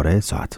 اخبار ساعت.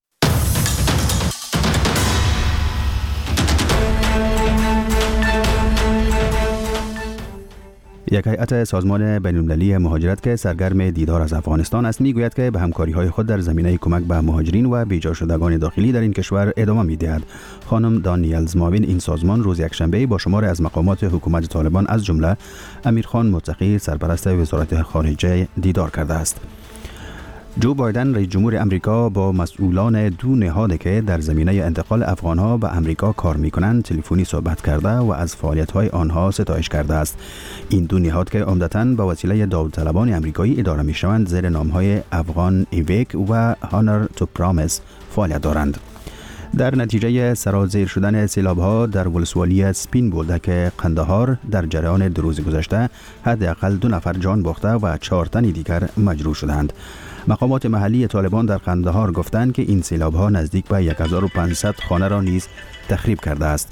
یک هیئت سازمان بین‌المللی مهاجرت که سرگرم دیدار از افغانستان است میگوید که به همکاری‌های خود در زمینه کمک به مهاجرین و بیجا شدگان داخلی در این کشور ادامه می‌دهد. خانم دانیلز ماوین این سازمان روز یکشنبه با شمار از مقامات حکومت طالبان از جمله امیرخان متقی سرپرست وزارت خارجه دیدار کرده است. جو بایدن رئیس جمهور امریکا با مسئولان دو نهاد که در زمینه انتقال افغانها به امریکا کار می‌کنند تلفنی صحبت کرده و از فعالیت‌های آنها ستایش کرده است. این دو نهاد که عمدتاً به وسیله داوطلبان امریکایی اداره می‌شوند زیر نام‌های افغان ایویک و هانر تو پرامیس فعالیت دارند. در نتیجه سرازیر شدن سیلاب‌ها در ولسوالی سپین بولدک قندهار در جریان 2 روز گذشته حداقل 2 نفر جان باخته و 4 تن دیگر مجروح شدند. مقامات محلی طالبان در قندهار گفتند که این سیلاب‌ها نزدیک به 1500 خانه را نیز تخریب کرده است.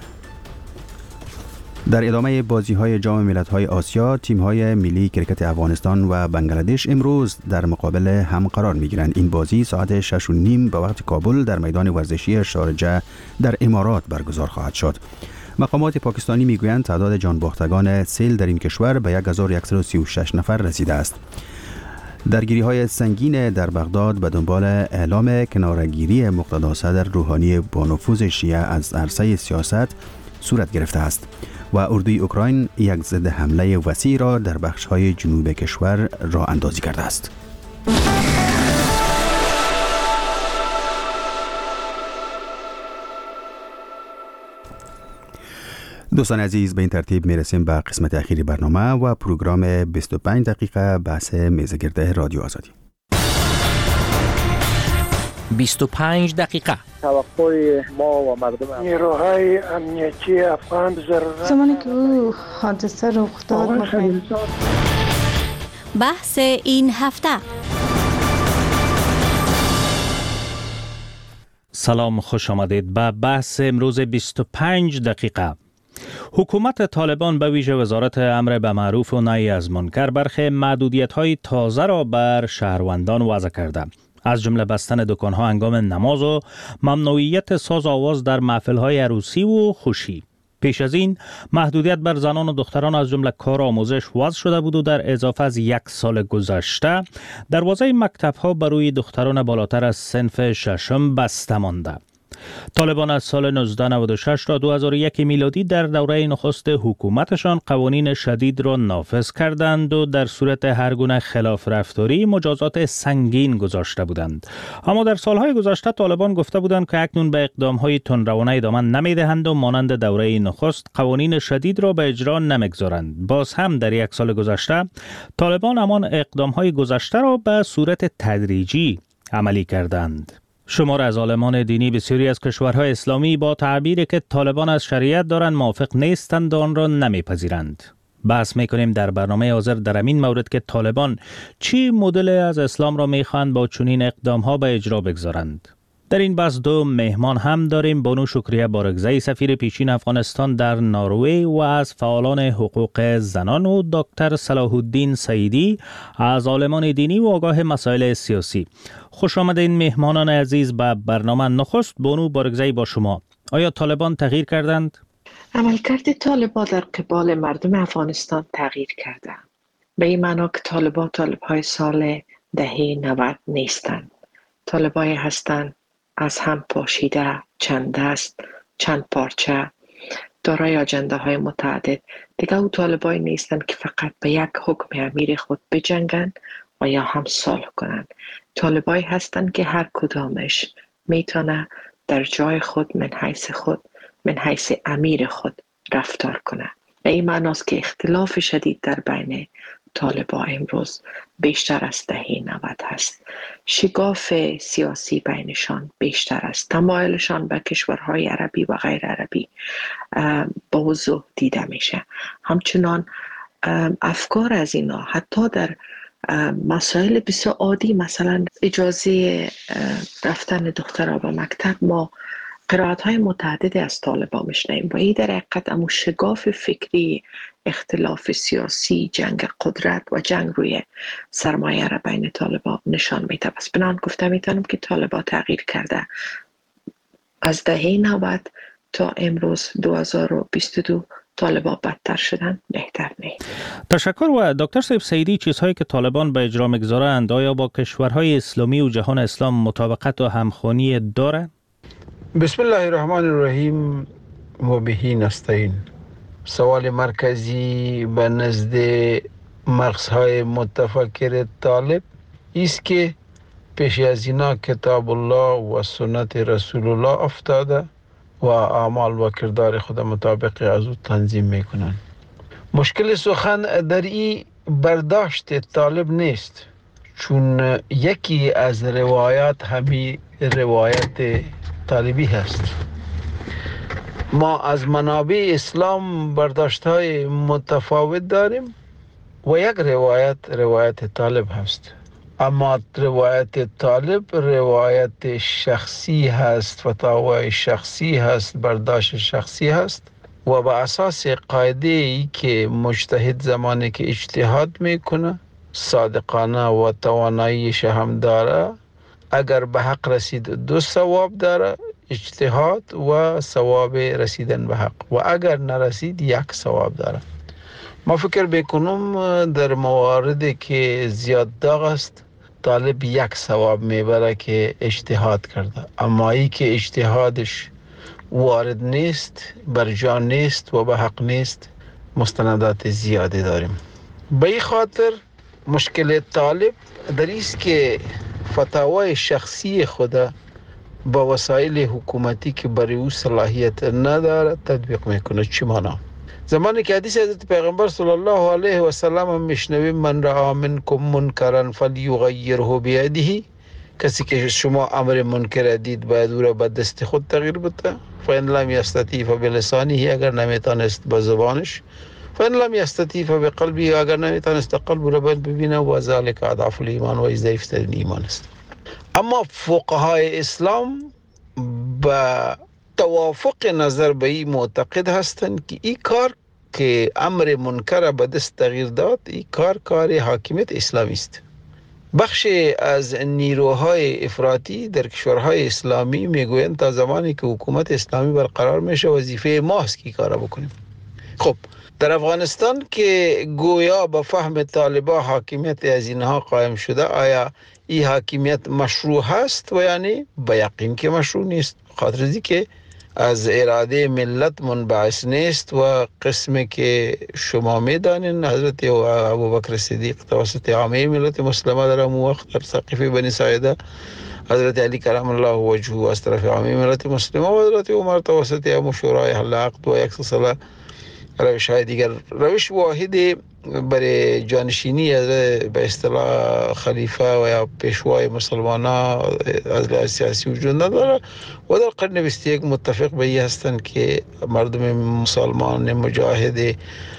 در ادامه بازی‌های جام ملت‌های آسیا، تیم‌های ملی کرکت افغانستان و بنگلادش امروز در مقابل هم قرار می‌گیرند. این بازی ساعت 6:30 به وقت کابل در میدان ورزشی شارجه در امارات برگزار خواهد شد. مقامات پاکستانی می‌گویند تعداد جانباختگان سیل در این کشور به 1136 نفر رسیده است. درگیری‌های سنگین در بغداد به دنبال اعلام کناره‌گیری مقتدا صدر روحانی با نفوذ شیعه از عرصه سیاست صورت گرفته است و اردوی اوکراین یک ضد حمله وسیع را در بخش‌های جنوب کشور راه اندازی کرده است. دوستان عزیز، به این ترتیب میرسیم به قسمت اخیری برنامه و پروگرام 25 دقیقه بحث میزگرد رادیو آزادی. 25 دقیقه توقع ما و مردم نیروهای امنیتی افغان زمانی که او حادثه رخ داد بحث این هفته. سلام، خوش آمدید به بحث امروز 25 دقیقه. حکومت طالبان به ویژه وزارت امر به معروف و نهی از منکر برخی محدودیت‌های تازه را بر شهروندان وضع کرده، از جمله بستن دکان‌ها هنگام نماز و ممنوعیت ساز آواز در محفل‌های عروسی و خوشی. پیش از این محدودیت بر زنان و دختران از جمله کار آموزش وضع شده بود و در اضافه از 1 سال گذشته دروازه مکتب‌ها برای دختران بالاتر از صنف ششم بسته مانده. طالبان از سال 1996 تا 2001 میلادی در دوره نخست حکومتشان قوانین شدید را نافذ کردند و در صورت هر گونه خلاف رفتاری مجازات سنگین گذاشته بودند. اما در سالهای گذشته طالبان گفته بودند که اکنون به اقدامهای تندروانه ادامه نمیدهند و مانند دوره نخست قوانین شدید را به اجرا نمیگذارند. باز هم در 1 سال گذشته طالبان همان اقدامهای گذشته را به صورت تدریجی عملی کردند. شمار از عالمان دینی بسیاری از کشورهای اسلامی با تعبیری که طالبان از شریعت دارند موافق نیستند و آن را نمیپذیرند. بحث میکنیم در برنامه حاضر در این مورد که طالبان چی مدل از اسلام را میخواهند با چنین اقدامها به اجرا بگذارند. در این بحث 2 مهمان هم داریم. بانو شکریه بارگزئی، سفیر پیشین افغانستان در نروژ و از فعالان حقوق زنان، و دکتر صلاح الدین سعیدی از عالمان دینی و آگاه مسائل سیاسی. خوش آمدین مهمانان عزیز به برنامه. نخست بانو بارگزئی با شما. آیا طالبان تغییر کردند؟ عملکرد طالبان در قبال مردم افغانستان تغییر کرده. به این معنا که طالبهای سال دهه 90 نیستند. طالبایی هستند از هم پاشیده، چند دست، چند پارچه، دارای اجنده های متعدد. دیگه او طالبایی نیستند که فقط به یک حکم امیر خود بجنگند و یا هم صلح کنند. طالبایی هستند که هر کدامش میتونه در جای خود من حیث امیر خود رفتار کنه. به این معناست که اختلاف شدید در بین طالبان امروز بیشتر از دهه 90 هست. شگاف سیاسی بینشان بیشتر است. تمایلشان به کشورهای عربی و غیر عربی با وضوح دیده میشه. همچنان افکار از اینا حتی در مسائل بسیار عادی، مثلا اجازه رفتن دخترها به مکتب، ما قرائت‌های متعددی از طالبان میشنیم و این در حقیقت امو شگاف فکری، اختلاف سیاسی، جنگ قدرت و جنگ روی سرمایه را بین طالبان نشان میده. پس بنان گفته میتونم که طالبان تغییر کرده. از دهه 90 تا امروز 2022 طالبان بدتر شدن، بهتر نه. تشکر. و دکتر صاحب سیدی، چیزهایی که طالبان به اجرا میگذارند آیا با کشورهای اسلامی و جهان اسلام مطابقت و همخوانی داره؟ بسم الله الرحمن الرحیم و بهی نستعین. سوال مرکزی به نزد مغزهای متفکر طالب است که پیش از اینا کتاب الله و سنت رسول الله افتاده و اعمال و کردار خود مطابق از او تنظیم میکنن. مشکل سخن در این برداشت طالب نیست، چون یکی از روایات همی روایت طالبی هست. ما از منابع اسلام برداشت‌های متفاوت داریم و یک روایت طالب هست، اما روایت طالب روایت شخصی هست، فتاوای شخصی هست، برداشت شخصی هست و به اساس قاعده ای که مجتهد زمانی که اجتهاد میکنه صادقانه و تواناییش هم داره، اگر به حق رسید 2 ثواب داره، اجتهاد و ثواب رسیدن به حق، و اگر نرسید 1 ثواب داره. ما فکر بکنم در مواردی که زیاد داغ است طالب 1 ثواب میبره که اجتهاد کرده، اما ای که اجتهادش وارد نیست، بر جان نیست و به حق نیست، مستندات زیادی داریم. به این خاطر مشکل طالب در است که فتاوای شخصی خود با وسایل حکومتی که برای او صلاحیت نداره تطبیق میکنه. چی معنا؟ زمانی که حدیث حضرت پیغمبر صلی الله علیه و سلم هم میشنویم من رأى منکم منکرا فلیغیره بیده، کسی که شما امر منکر دید باید او را به دست خود تغییر بده. فإن لم یستطیع فبلسانه، اگر نمیتونست با زبانش. فإن لم یستطیع فبقلبه، اگر نمیتونست قلب را ببینه. و ذلک اضعف الایمان، و ضعیف‌ترین ایمان است. اما فقهای اسلام با توافق نظر به این معتقد هستند که این کار که امر منکر به دست تغییر داد، این کار حاکمیت اسلامی است. بخش از نیروهای افراطی در کشورهای اسلامی میگویند تا زمانی که حکومت اسلامی برقرار میشه وظیفه ماست که کارا بکنیم. خب در افغانستان که گویا به فهم طالبا حاکمیت از اینها قائم شده، آیا این حاکمیت مشروع هست؟ و یعنی به یقین که مشروع نیست، خاطر ازی که از اراده ملت منبعث نیست و قسمی که شما میدانین حضرت ابوبکر صدیق توسط عامه ملت مسلمه در اون وقت در سقیفه بنی ساعده، حضرت علی کرم الله وجهه از طرف عامه ملت مسلمه و حضرت عمر توسط مشورای حل عقد و یک سلسله روش های دیگر. روش واحدی برای جانشینی به اصطلاح خلیفه و یا پیشوای مسلمانان از لحاظ سیاسی وجود نداره و در قرن 21 متفق به این هستند که مردم مسلمان مجاهد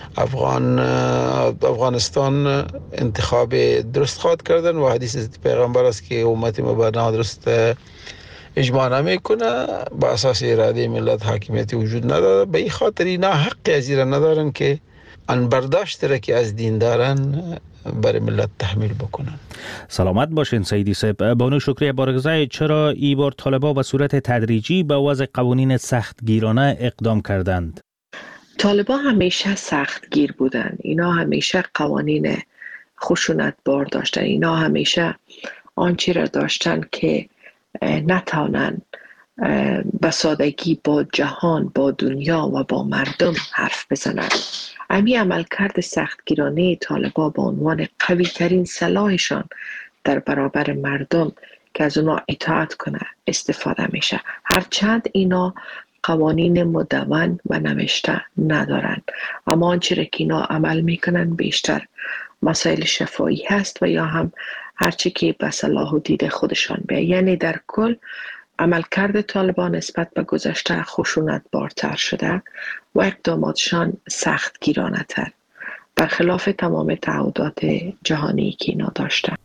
افغانستان انتخاب درست خواد کردن و حدیث پیغمبر است که امت مبارک درست اجماع نمیکنه، با اساس اراده ملت حاکمیتی وجود نداره. به این خاطر اینا حق از این ندارن که ان برداشت را که از دین دارن برای ملت تحمیل بکنن. سلامت باشین سیدی صاحب. بانو شکریه بارگزای، چرا ای بار طالبا به صورت تدریجی به وضع قوانین سختگیرانه اقدام کردند؟ طالبا همیشه سختگیر بودن، اینا همیشه قوانین خشونت بار داشتن، اینا همیشه آنچه را داشتن که نتوانند به سادگی با جهان، با دنیا و با مردم حرف بزنند. امی عملکرد سختگیرانه طالبان به عنوان قوی ترین سلاحشان در برابر مردم که از اونا اطاعت کنه استفاده میشه، هرچند اینا قوانین مدون و نوشته ندارن، اما آنچه را که اینا عمل میکنن بیشتر مسائل شفاهی هست و یا هم هرچی که به صلاح و دید خودشان بیه. یعنی در کل عملکرد طالبان نسبت به گذشته خشونت بارتر شده و اقداماتشان سختگیرانه تر، برخلاف تمام تعهدات جهانی که اینا داشتن.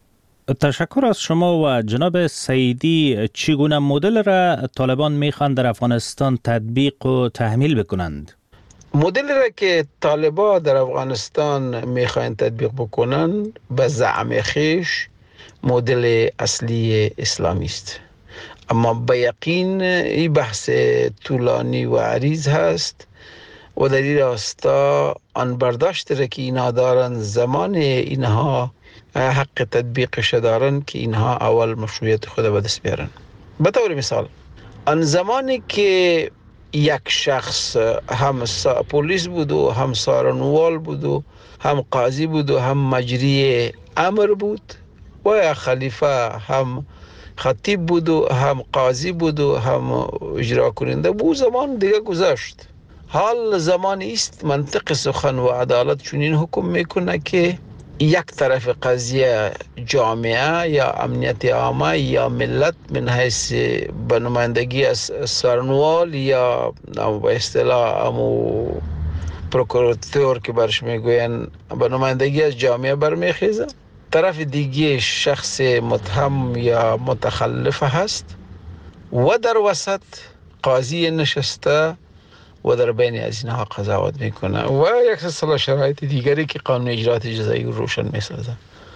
تشکر از شما و جناب سیدی. چگونه مدل را طالبان میخوان در افغانستان تطبیق و تحمیل بکنند؟ مدل را که طالبان در افغانستان میخواین تطبیق بکنن به زعم خیش مدل اصلی اسلامی است، اما به یقین این بحث طولانی و عریض هست و در این راستا آن برداشت را که اینها دارن زمان اینها حق تطبیقش دارن که اینها اول مشروعیت خود به دست بیارن. به طور مثال آن زمانی که یک شخص هم پلیس بود و هم سارنوال بود و هم قاضی بود و هم مجری امر بود و یا خلیفه هم خطیب بود و هم قاضی بود و هم اجرا کننده بود، زمان دیگه گذشت. حال زمان است منطق سخن و عدالت چنین حکم میکنه که یک طرف قضیه جامعه یا امنیت عامه یا ملت من حیث به نمایندگی از سرنوال یا به اصطلاح امو پروکوراتور که برش میگوین به نمایندگی از جامعه برمیخیزه، طرف دیگه شخص متهم یا متخلف هست و در وسط قاضی نشسته و در بین از اینها قضاوت میکنه و یک سلسله شرایط دیگری که قانون اجرات جزایی روشن میسازه.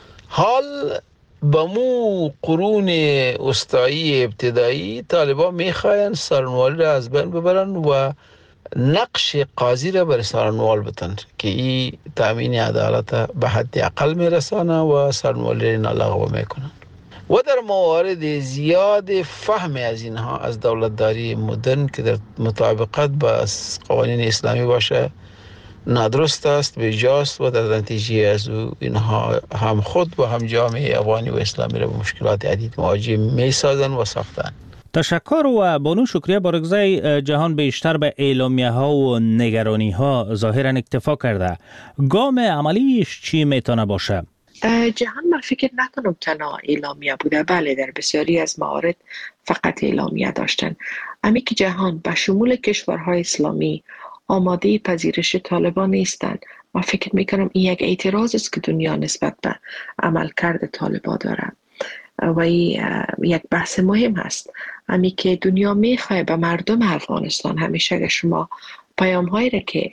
حال با مو قرون وسطایی ابتدایی طالبان میخواین سارنوالی را از بین ببرن و نقش قاضی را بر سارنوال بتن که این تامین عدالت به حد اقل میرسانه و سارنوالی را لغو میکنن و در موارد زیاد فهم از اینها از دولتداری مدرن که در مطابقت با قوانین اسلامی باشه نادرست است، بیجاست و در نتیجه از اینها هم خود و هم جامعه افغانی و اسلامی را به مشکلات عدید مواجه می سازن و ساختن. تشکر و بانو شکریه بارگزای. جهان بیشتر به اعلامیه ها و نگرانی ها ظاهرا اکتفا کرده. گام عملیش چی میتونه باشه؟ جهان من فکر نکنم تنها اعلامیه بوده، بله در بسیاری از موارد فقط اعلامیه داشتن. امی که جهان به شمول کشورهای اسلامی آماده پذیرش طالبان نیستند. من فکر میکنم این یک اعتراض است که دنیا نسبت به عملکرد طالبان داره و این یک بحث مهم هست. امی که دنیا میخواه به مردم افغانستان همیشه اگر شما پیام هایی را که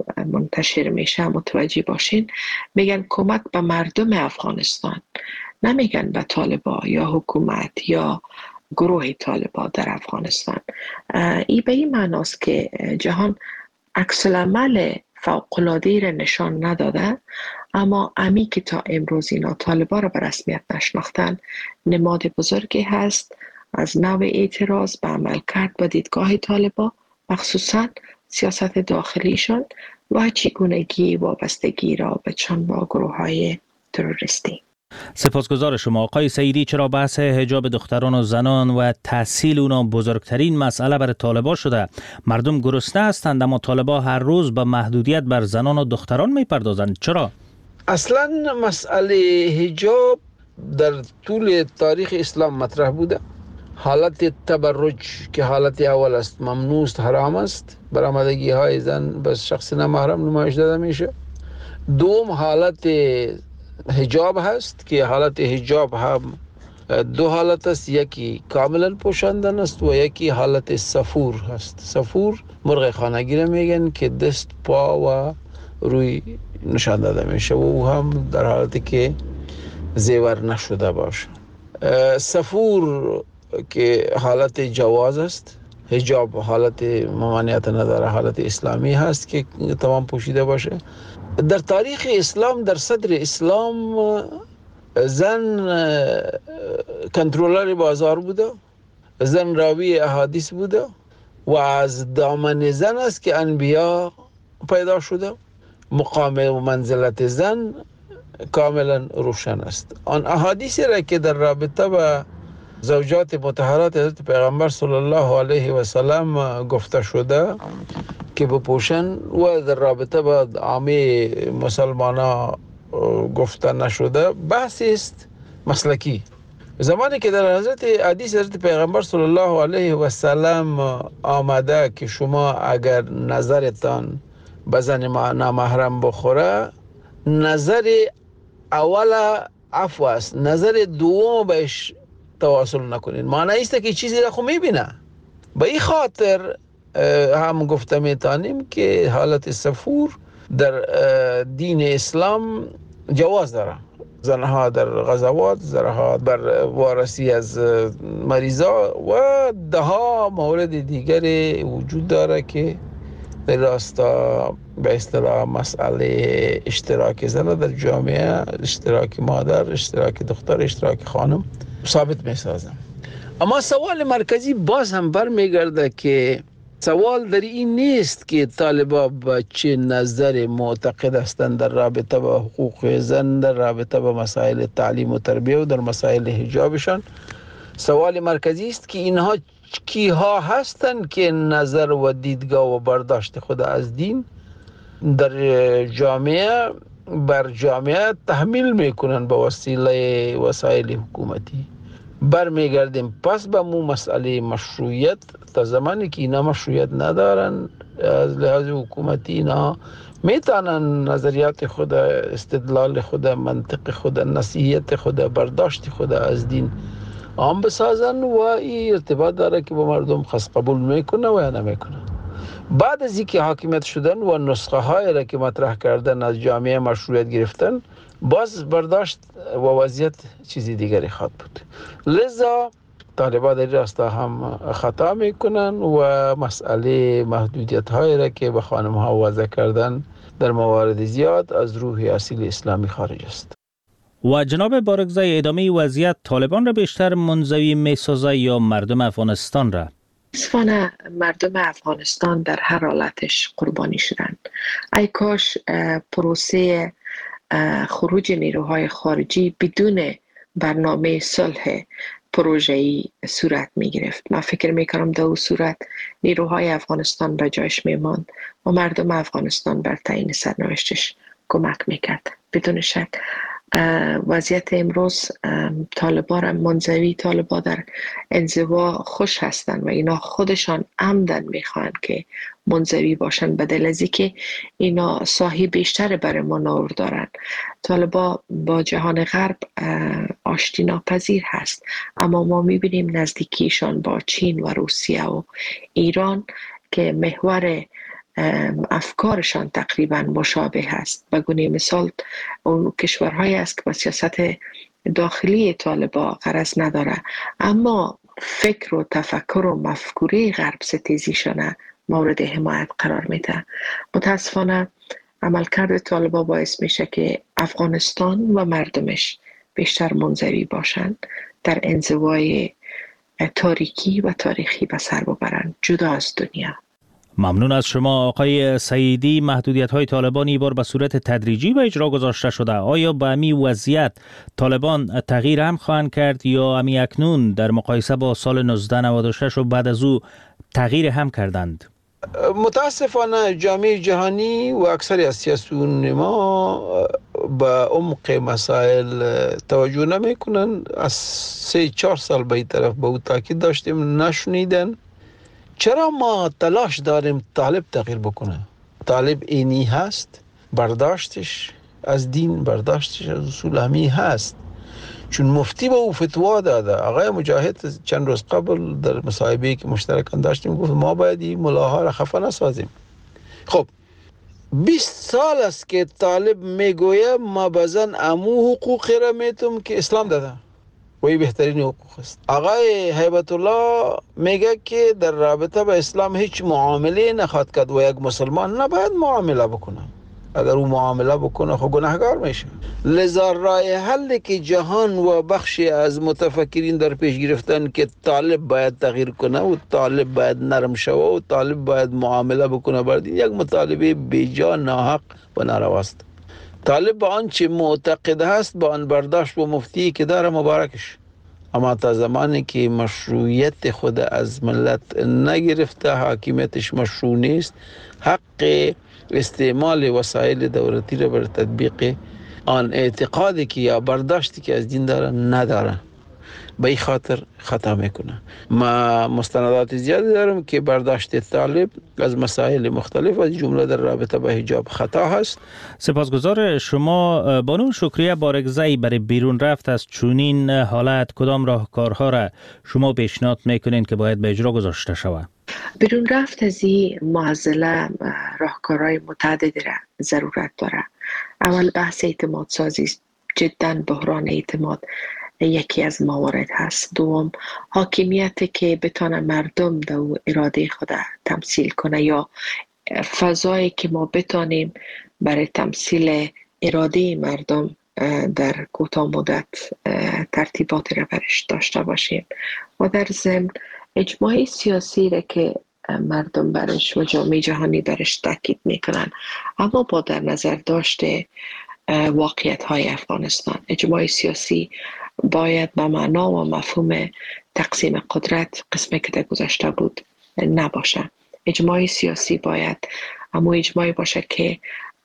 منتشر میشه متوجه باشین میگن کمک به مردم افغانستان، نمیگن به طالبان یا حکومت یا گروه طالبان در افغانستان. این به این معناست که جهان عکس العمل فوق‌العاده‌ای را نشان نداده، اما امی که تا امروز اینا طالبان را به رسمیت نشناختن نماد بزرگی هست از نوع اعتراض به عملکرد و دیدگاه طالبان، مخصوصاً سیاست داخلیشان و چگونگی وابستگی را به چند با گروه‌های تروریستی. سپاسگزار شما آقای سیدی. چرا بحث حجاب دختران و زنان و تحصیل اونا بزرگترین مسئله برای طالبان شده؟ مردم گرسنه هستند اما طالبان هر روز به محدودیت بر زنان و دختران میپردازند. چرا؟ اصلا مسئله حجاب در طول تاریخ اسلام مطرح بوده. حالت تبرج که حالت اول است ممنوع است، حرام است، برآمدگی های زن به شخص نامحرم نمایش داده میشه. دوم حالت حجاب هست که حالت حجاب هم دو حالت است، یکی کاملا پوشاندن است و یکی حالت سفور هست. سفور مرغ خانگی را میگن که دست پا و روی نشان داده میشه و او هم در حالتی که زیور نشده باشه. سفور که حالت جواز است، حجاب حالت ممانعت نداره، حالت اسلامی هست که تمام پوشیده باشه. در تاریخ اسلام در صدر اسلام زن کنترلر بازار بوده، زن راوی احادیث بوده و از دامن زن است که انبیا پیدا شده. مقام و منزلت زن کاملا روشن است. آن احادیثی را که در رابطه با زوجات مطهرات حضرت پیغمبر صلی الله علیه و سلم گفته شده که بپوشن و در رابطه با عامه مسلمانا گفته نشده، بحثی است مسلکی. زمانی که در حدیث حضرت پیغمبر صلی الله علیه و سلم آمده که شما اگر نظرتان به زن نامحرم بخوره، نظر اول عفو است، نظر دوم بهش تواصل نکنین. معنی است که چیزی را خو میبینه. به این خاطر هم گفته میتانیم که حالت سفور در دین اسلام جواز داره. زنها در غزوات، زنها بر وارسی از مریضا و ده مورد دیگری وجود داره که در راستا به اصطلاح مسئله اشتراک زن در جامعه، اشتراک مادر، اشتراک دختر، اشتراک خانم ثابت میسازم. اما سوال مرکزی باز هم برمیگرده که سوال در این نیست که طالبا به چه نظر معتقد هستند در رابطه با حقوق زن، در رابطه با مسائل تعلیم و تربیه و در مسائل حجابشان. سوال مرکزی است که اینها کیها هستند که نظر و دیدگاه و برداشت خود از دین در جامعه بر جامعه تحمیل میکنن به وسیله وسایل حکومتی. برمیگردیم پس به مو مسئله مشروعیت. تا زمانی که اینا مشروعیت ندارن از لحاظ حکومتی، اینا میتونن نظریات خود، استدلال خود، منطق خود، نصیحت خود، برداشت خود از دین عام بسازن و این ارتباط داره که با مردم خاص قبول میکنه و یا نمیکنه. بعد از اینکه حاکمیت شدن و نسخه های را که مطرح کردن از جامعه مشروعیت گرفتن، باز برداشت و وضعیت چیزی دیگری خواهد بود. لذا طالبان در راستا هم خطا میکنن و مسئله محدودیت های را که به خانم ها وضع کردن در موارد زیاد از روح اصیل اسلامی خارج است. و جناب بارگزای، ادامه وضعیت طالبان را بیشتر منزوی میسازه یا مردم افغانستان را؟ متاسفانه مردم افغانستان در هر حالتش قربانی شدن. ای کاش پروسه خروج نیروهای خارجی بدون برنامه صلح پروژه‌ای صورت می گرفت. من فکر می کنم در اون صورت نیروهای افغانستان به جایش می ماند و مردم افغانستان بر تعیین سرنوشتش کمک می کرد. بدون شک وضعیت امروز طالبان را منزوی، طالبان در انزوا خوش هستند و اینا خودشان عمدن میخوان که منزوی باشن، بدل از اینکه اینا ساحی بیشتر برای منور دارن. طالبان با جهان غرب آشتی ناپذیر هست، اما ما میبینیم نزدیکیشان با چین و روسیه و ایران که محور افکارشان تقریبا مشابه است. به گونه مثال اون کشورهایی است که با سیاست داخلی طالبان غرض نداره، اما فکر و تفکر و مفکوره غرب ستیزیشان مورد حمایت قرار میده. متاسفانه عملکرد طالبان باعث میشه که افغانستان و مردمش بیشتر منزوی باشند، در انزوای تاریکی و تاریخی به سر ببرند، جدا از دنیا. ممنون از شما آقای سعیدی. محدودیت‌های طالبان این بار به صورت تدریجی به اجرا گذاشته شده. آیا به امی وضعیت طالبان تغییر هم خواهند کرد یا امی اکنون در مقایسه با سال 1996 و بعد از او تغییر هم کردند؟ متاسفانه جامعه جهانی و اکثر از سیاسیون ما به عمق مسائل توجه نمی کنن. از 3-4 سال به این طرف به او تاکید داشتیم، نشنیدن. چرا ما تلاش داریم طالب تغییر بکنه؟ طالب اینی هست، برداشتش از دین، برداشتش از اصول همی هست. چون مفتی به او فتوا داده. آقای مجاهد چند روز قبل در مصاحبه‌ای که مشترکاً داشتیم گفت ما باید این ملاها را خفه نسازیم. خب 20 سال است که طالب میگوید ما بزن امو حقوقی را میتم که اسلام داده و این بهترین حقوق است. آقای هیبت الله میگه که در رابطه با اسلام هیچ معامله نخواهد کرد و یک مسلمان نباید معامله بکنه. اگر او معامله بکنه خب گناهگار میشه. لذا راه حلی که جهان و بخشی از متفکرین در پیش گرفتن که طالب باید تغییر کنه و طالب باید نرم شوه و طالب باید معامله بکنه بر یک مطالبه بیجا، ناحق و نارواست. طالب با آنچه معتقد هست با آن برداشت و مفتی که داره مبارکش، اما تا زمانی که مشروعیت خود از ملت نگرفته، حاکمیتش مشروع نیست، حق استعمال وسایل دولتی را بر تطبیق آن اعتقادی که یا برداشتی که از دین داره نداره. به این خاطر خطا میکنه. ما مستندات زیادی دارم که برداشت طالب از مسائل مختلف از جمله در رابطه با حجاب خطا هست. سپاسگزار شما. بانو شکریه بارگزئی برای بیرون رفت از چنین حالت کدام راهکارها را شما پیشنهاد میکنین که باید به اجرا گذاشته شود؟ بیرون رفت از این معضله راهکارهای متعددی را ضرورت داره. اول بحث اعتماد سازی، جدا بحران اعتماد یکی از موارد هست. دوم حاکمیت که بتانه مردم در اراده خود تمثیل کنه یا فضایی که ما بتانیم برای تمثیل اراده مردم در کوتاه مدت ترتیباتی را برش داشته باشیم و در ضمن اجماع سیاسی را که مردم برش و جامعه جهانی برش تاکید میکنن، اما با در نظر داشته واقعیت های افغانستان. اجماع سیاسی باید به معنا و مفهوم تقسیم قدرت قسمی که در گذشته بود نباشه. اجماع سیاسی باید اما اجماعی باشه که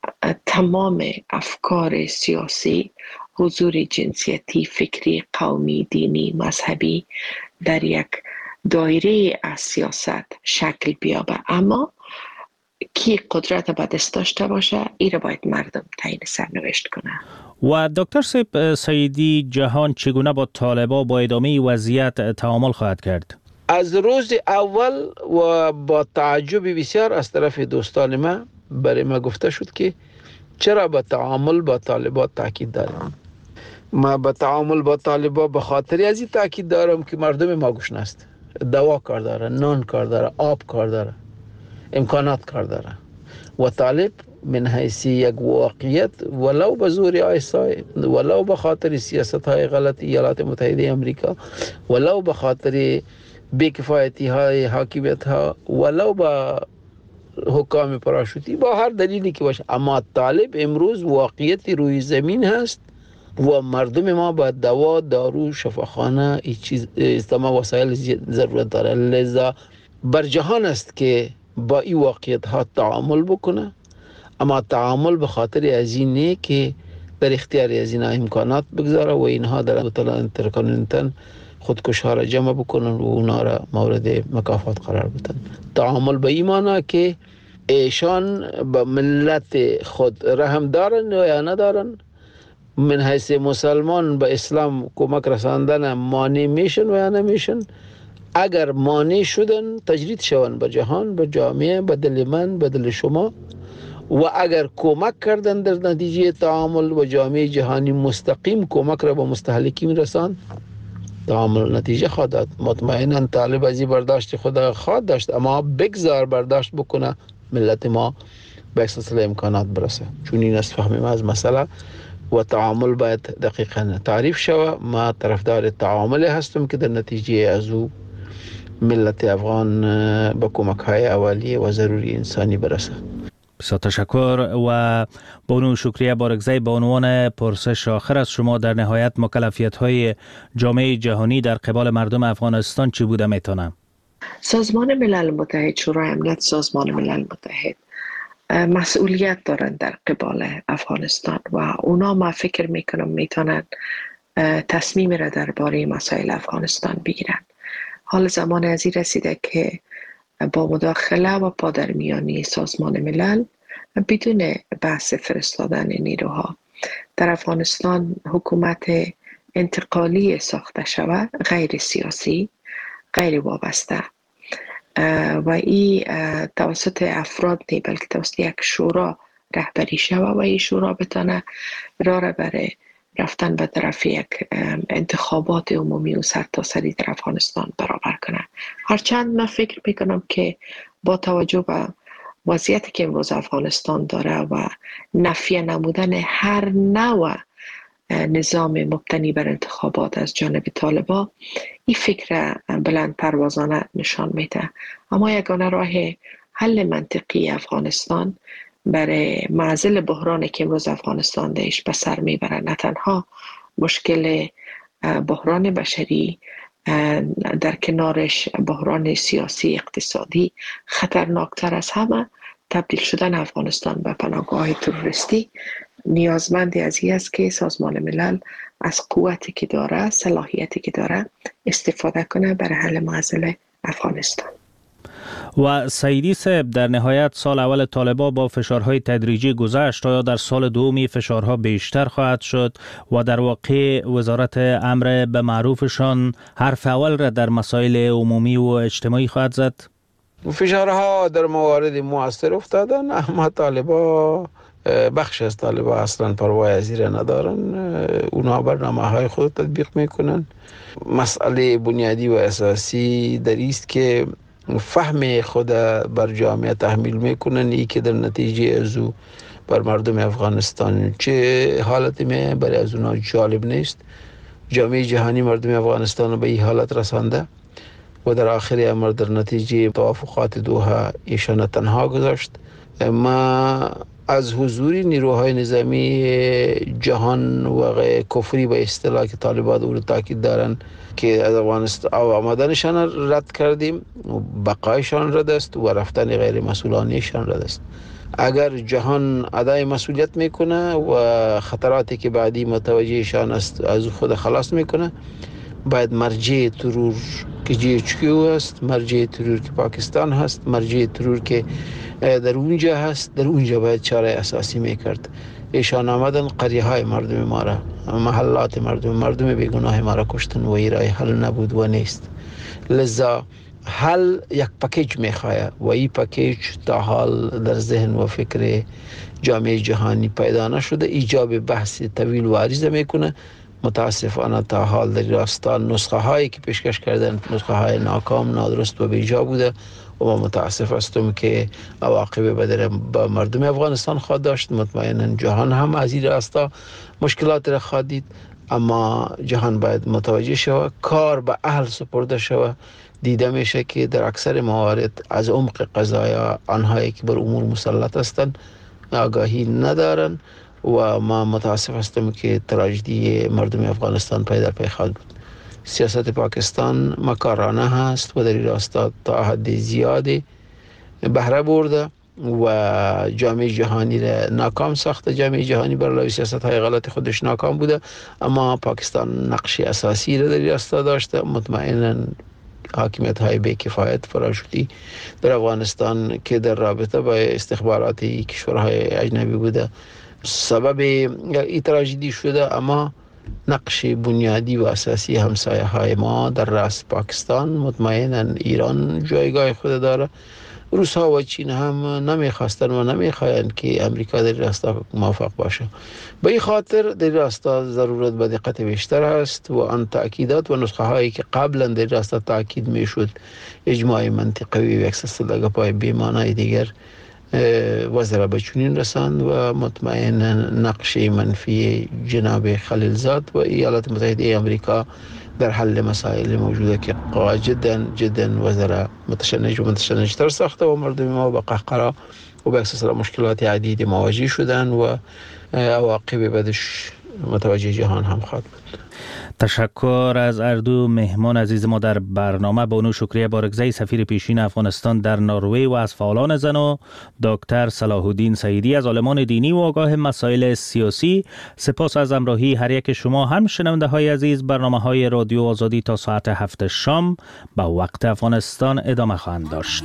تمام افکار سیاسی، حضور جنسیتی، فکری، قومی، دینی، مذهبی در یک دایره از سیاست شکل بیابه، اما کی قدرت به دست داشته باشه این را باید مردم تعیین سرنوشت کنه. و دکتر سیدی، جهان چگونه با طالبان با ادامه وضعیت تعامل خواهد کرد؟ از روز اول و با تعجب بسیار از طرف دوستان ما برای ما گفته شد که چرا با تعامل با طالبان تاکید داریم. ما با تعامل با طالبان به خاطر از این تاکید دارم که مردم ما گوش نست. دوا کار داره، نان کار داره، آب کار داره، امکانات کار داره و طالب من حیث یک واقعیت ولو به زور آیسای، ولو به خاطر سیاست های غلط ایالات متحده امریکا، ولو به خاطر بیکفایتی های حاکمیت ها، ولو به حکام پراشوتی، با هر دلیلی که باشه، اما طالب امروز واقعیت روی زمین هست و مردم ما با دوا، دارو، شفاخانه این چیز تمام وسایل ضرورت داره. لذا بر جهان است که با این واقعیت ها تعامل بکنه، اما تعامل به خاطر از اینه که در اختیار از اینا امکانات بگذاره و اینها در انترکانتن خودکشها را جمع بکنن و اونا را مورد مکافات قرار بدن. تعامل به این معنی که ایشان به ملت خود رحم دارن یا ندارن، من حیث مسلمان به اسلام کمک رساندن مانع میشن و یا نمیشن. اگر مانع شدن تجرید شون به جهان، به جامعه، به دل من، به دل شما، و اگر کمک کردن در نتیجه تعامل و جامعه جهانی مستقیم کمک را به مستهلکین رساند، تعامل نتیجه خواهد داد. مطمئنا طالب از این برداشت خود خواهد داشت، اما بگذار برداشت بکنه ملت ما به سلسله امکانات برسه. چون این است فهمیم از مسئله و تعامل باید دقیقا تعریف شود. ما طرفدار تعامل هستم که در نتیجه از او ملت افغان با کمک های اولیه و ضروری انسانی برسه. بسیار تشکر. و بانو شکریه بارگزئی، به عنوان پرسش آخر از شما، در نهایت مکلفیت های جامعه جهانی در قبال مردم افغانستان چی بوده میتونه؟ سازمان ملل متحد، شورای امنیت سازمان ملل متحد مسئولیت دارن در قبال افغانستان و اونا ما فکر میکنم میتونن تصمیم را درباره مسائل افغانستان بگیرن. حال زمان از این رسیده که با مداخله و پادرمیانی سازمان ملل بدون بحث فرستادن نیروها در افغانستان حکومت انتقالی ساخته شود، غیر سیاسی، غیر وابسته و این توسط افراد نه بلکه توسط یک شورا رهبری شود و این شورا بتانه راه برای رفتن به طرف یک انتخابات عمومی و سرتاسری در افغانستان برابر کنه. هرچند من فکر میکنم که با توجه به وضعیتی که امروز افغانستان داره و نفی نمودن هر نوع نظام مبتنی بر انتخابات از جانب طالبان، این فکر بلند پروازانه نشان میده. اما یگانه راه حل منطقی افغانستان برای معضل بحرانی که امروز افغانستان داشت به سر میبره، نه تنها مشکل بحران بشری، در کنارش بحران سیاسی اقتصادی، خطرناکتر از همه تبدیل شدن افغانستان به پناهگاه تروریستی، نیازمند از این است که سازمان ملل از قوتی که داره، صلاحیتی که داره استفاده کنه برای حل معضل افغانستان. و سیدی صاحب، در نهایت سال اول طالبان با فشارهای تدریجی گذشت، آیا در سال دومی فشارها بیشتر خواهد شد و در واقع وزارت امر به معروفشان حرف اول را در مسائل عمومی و اجتماعی خواهد زد؟ فشارها در موارد مؤثر افتادن، اما طالبان بخش از طالبان اصلا پروای از این ندارن. اونا برنامه های خود تطبیق میکنن. مسئله بنیادی و اساسی در است که فهم خود بر جامعه تحمیل میکنن، ای که در نتیجه از او بر مردم افغانستان چه حالتی می برای از اونا جالب نیست. جامعه جهانی مردم افغانستان به این حالت رسانده و در آخر امر در نتیجه توافقات دوحه ایشان تنها گذاشت. ما از حضور نیروهای نظامی جهان و کفری به اصطلاح که طالبان او رو تاکید دارن که از افغانستان آمدنشان رد کردیم، بقایشان رد است و رفتن غیر مسئولانیشان رد است. اگر جهان ادای مسئولیت میکنه و خطراتی که بعدی متوجهشان است از خود خلاص میکنه، باید مرجع ترور که GHQ است، مرجع ترور که پاکستان هست، مرجع ترور که در اونجا هست، در اونجا باید چاره اساسی میکرد. ایشان آمدن قریه های مردم ما را، محلات مردم بیگناه ما را کشتن و ایرای حل نبود و نیست. لذا حل یک پکیج میخواه و این پکیج تا حال در ذهن و فکر جامعه جهانی پیدا نشده. ایجاب بحث طویل و عریض میکنه. متاسفانه تا حال در راستا نسخه هایی که پیشکش کردن نسخه های ناکام، نادرست و بیجا بوده و ما متاسف هستم که عواقب بدر با مردم افغانستان خواهد داشت. مطمئنا جهان هم از این راستا مشکلات را خواهد دید، اما جهان باید متوجه شود، کار به اهل سپرده شود. دیده میشه که در اکثر موارد از عمق قضایا آنهایی که بر امور مسلط هستند آگاهی ندارن و ما متاسف هستم که تراژدی مردم افغانستان پی در پی خواهد بود. سیاست پاکستان مکارانه هست و در این راستا تا حد زیادی بهره برده و جامعه جهانی را ناکام ساخته. جامعه جهانی برای سیاست های غلط خودش ناکام بوده، اما پاکستان نقش اساسی را در این راستا داشته. مطمئنا حاکمیت های بی‌کفایت فراشوتی در افغانستان که در رابطه با استخباراتی کشورهای اجنبی بوده سبب این تراژدی شده، اما نقش بنیادی و اساسی همسایه های ما در راس پاکستان، مطمئنا ایران جایگاه خود داره. روس ها و چین هم نمیخواستن و نمیخواین که امریکا در راستا موفق باشه. به این خاطر در راستا ضرورت به دقت بیشتر است و آن تأکیدات و نسخه هایی که قبلا در راستا تأکید میشد اجماع منطقوی و یک سلسله پای بیمانای دیگر وزرا به چنین رساند و مطمئنا نقش منفی جناب خلیلزاد و ایالات متحده امریکا در حل مسائل موجوده که جدا وزرا متشنج تر ساخته و مردم ما به قهقرا و به سلسله مشکلات عدیدی مواجه شدن و عواقب بعدش متوجه جهان هم خواهد بود. تشکر از اردو مهمان عزیز ما در برنامه. بانو شکریه بارگزی، سفیر پیشین افغانستان در نروژ و از فعالان زن و دکتر صلاح الدین سعیدی از عالمان دینی و آگاه مسائل سیاسی. سپاس از همراهی هر یک شما. هم شنونده های عزیز، برنامه های رادیو آزادی تا ساعت 7 شام به وقت افغانستان ادامه خواهند داشت.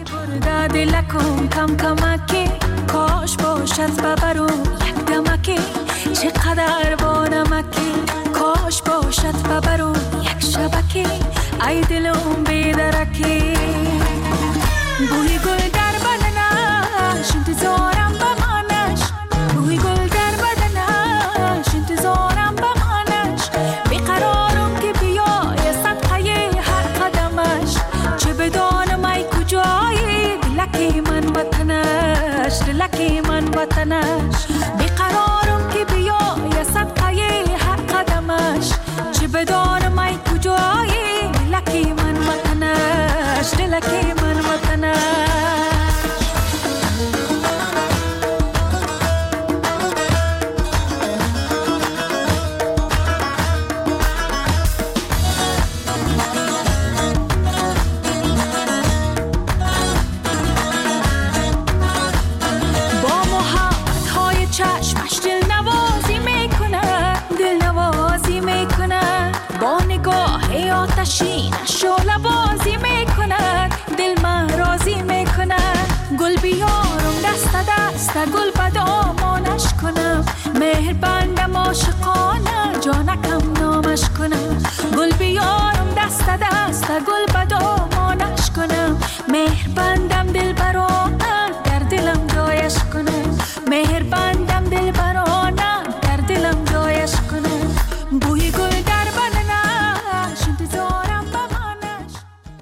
کاش باشد ببرو یک دمکی چقدر بانمکی، کاش باشد ببرو یک شبکی ای دلم بیدرکی، بوی گل در بدنش انتظارم بمانش، بوی گل در بدنش انتظارم بمانش، بیقرارم که بیای صدقه هر قدمش، چه بدانم ای کجایی دلکی من وطنش، دلکی من وطنش، بیقرارم که بیای صدقه هر قدمش، چه بدانم ای کجایی دلکی من وطنش، دلکی من وطنش. چشمش دل نوازی میکنه عاشقانه جانکم نامش کنم گل بیارم دست دست گل بدامانش کنم مهر بندم دل برام